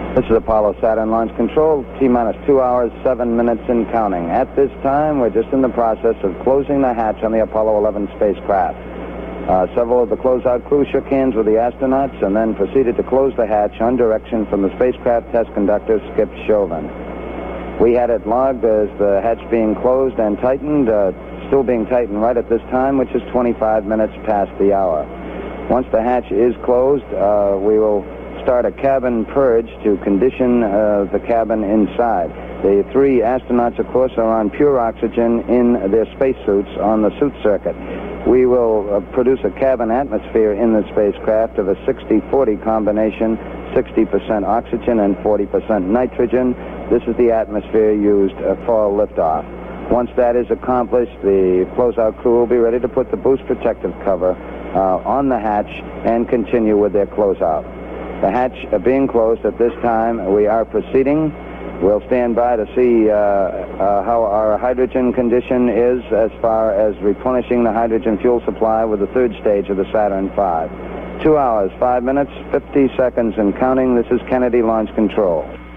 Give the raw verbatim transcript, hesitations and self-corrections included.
This is Apollo Saturn Launch Control, T-minus two hours, seven minutes and counting. At this time, we're just in the process of closing the hatch on the Apollo eleven spacecraft. Uh, several of the closeout crew shook hands with the astronauts and then proceeded to close the hatch on direction from the spacecraft test conductor, Skip Chauvin. We had it logged as the hatch being closed and tightened, uh, still being tightened right at this time, which is twenty-five minutes past the hour. Once the hatch is closed, uh, we will start a cabin purge to condition uh, the cabin inside. The three astronauts, of course, are on pure oxygen in their spacesuits on the suit circuit. We will uh, produce a cabin atmosphere in the spacecraft of a sixty forty combination, sixty percent oxygen and forty percent nitrogen. This is the atmosphere used uh, for liftoff. Once that is accomplished, the closeout crew will be ready to put the boost protective cover uh, on the hatch and continue with their closeout. The hatch uh, being closed at this time, we are proceeding. We'll stand by to see uh, uh, how our hydrogen condition is as far as replenishing the hydrogen fuel supply with the third stage of the Saturn five. Two hours, five minutes, fifty seconds and counting. This is Kennedy Launch Control.